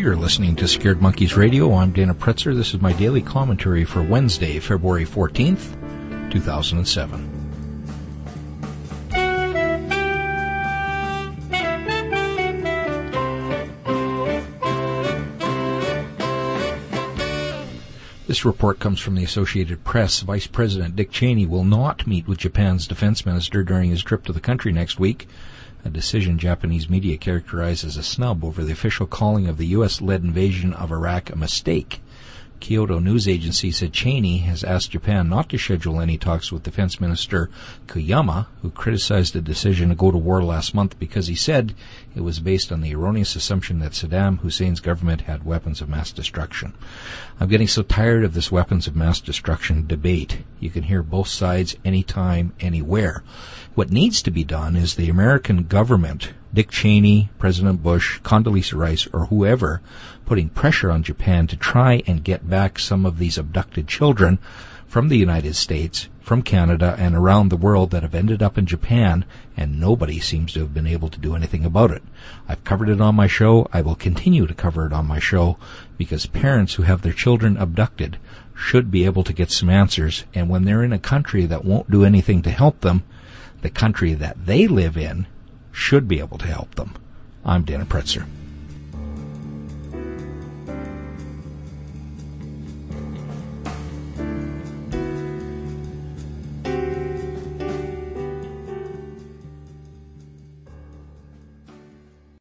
You're listening to Scared Monkeys Radio. I'm Dana Pretzer. This is my daily commentary for Wednesday, February 14th, 2007. This report comes from the Associated Press. Vice President Dick Cheney will not meet with Japan's defense minister during his trip to the country next week, a decision Japanese media characterized as a snub over the official calling of the U.S.-led invasion of Iraq a mistake. Kyodo News Agency said Cheney has asked Japan not to schedule any talks with Defense Minister Koyama, who criticized the decision to go to war last month because he said it was based on the erroneous assumption that Saddam Hussein's government had weapons of mass destruction. I'm getting so tired of this weapons of mass destruction debate. You can hear both sides anytime, anywhere. What needs to be done is the American government, Dick Cheney, President Bush, Condoleezza Rice, or whoever, putting pressure on Japan to try and get back some of these abducted children from the United States, from Canada, and around the world that have ended up in Japan, and nobody seems to have been able to do anything about it. I've covered it on my show. I will continue to cover it on my show, because parents who have their children abducted should be able to get some answers, and when they're in a country that won't do anything to help them, the country that they live in should be able to help them. I'm Dana Pretzer.